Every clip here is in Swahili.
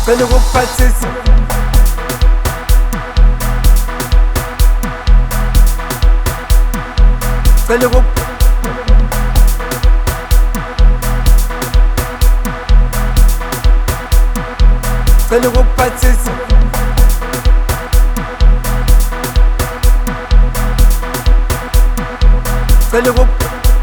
Fais le repatisse. Fais le repatisse. Fais le repatisse. Fais le repatisse.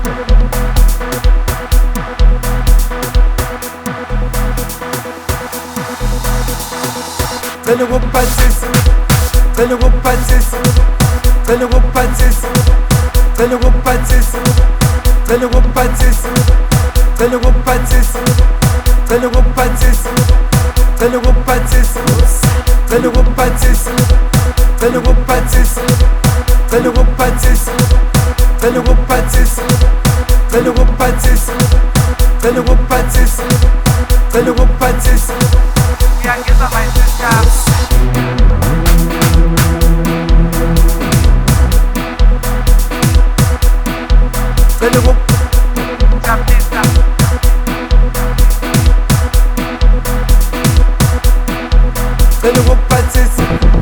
Fais le repatisse. Fais le repatisse. Fais le repatisse. Fais le repatisse. Fais le repatisse. Fais le repatisse. Fais le repatisse. Fais le repatisse. Fais le repatisse. Fais le repatisse. Fais le repatisse. Fais le repatisse. Fais le repatisse. Fais le repatisse. Fais le repatisse. Yeah, get on my sister. Fais le repatisse. Chapista. Fais le repatisse.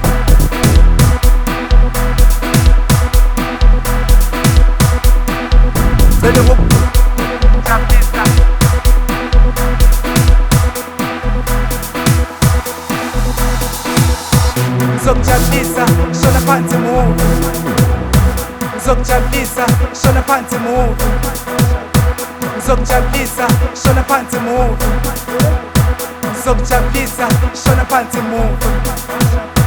Fais le repatisse. Chapista. Zokujabulisa, shona phansi move. Zokujabulisa, shona phansi move. Zokujabulisa, shona phansi move. Zokujabulisa, shona phansi move.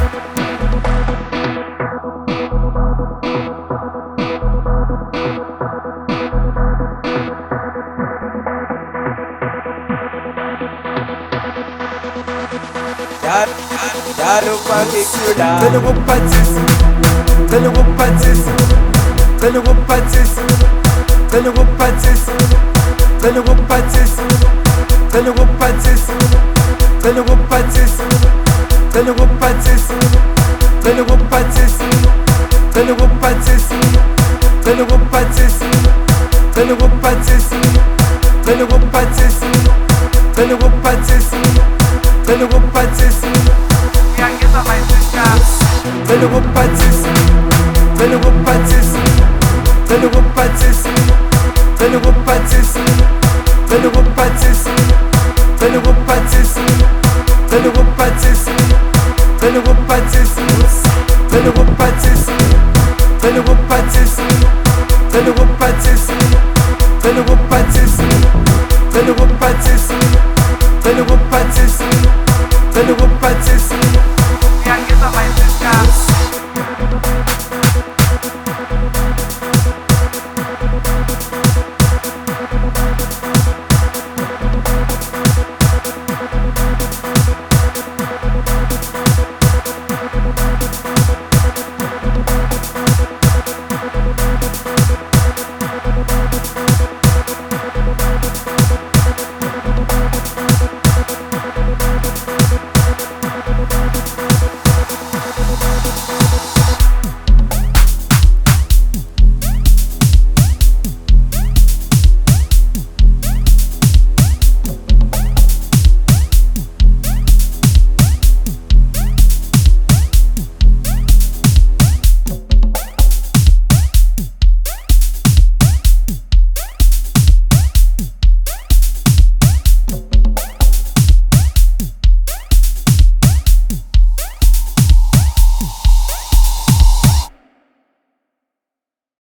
Fais le repatisse. Fais le repatisse. Fais le repatisse. Fais le repatisse. Fais le repatisse. Fais le repatisse. Fais le repatisse. Fais le repatisse. Fais le repatisse. Fais le repatisse. Fais le repatisse. Fais le repatisse. Fais le repatisse. Fais le repatisse. Fais le repatisse. Yeah, get on my sister. Fais le repatisse. Fais le repatisse. Fais le repatisse. Fais le repatisse. Fais le repatisse. Fais le repatisse. Fais le repatisse. Fais le repatisse. Fais le repatisse. Fais le repatisse. Fais le repatisse. Fais le repatisse. Fais le repatisse. Fais le repatisse. Fais le repatisse.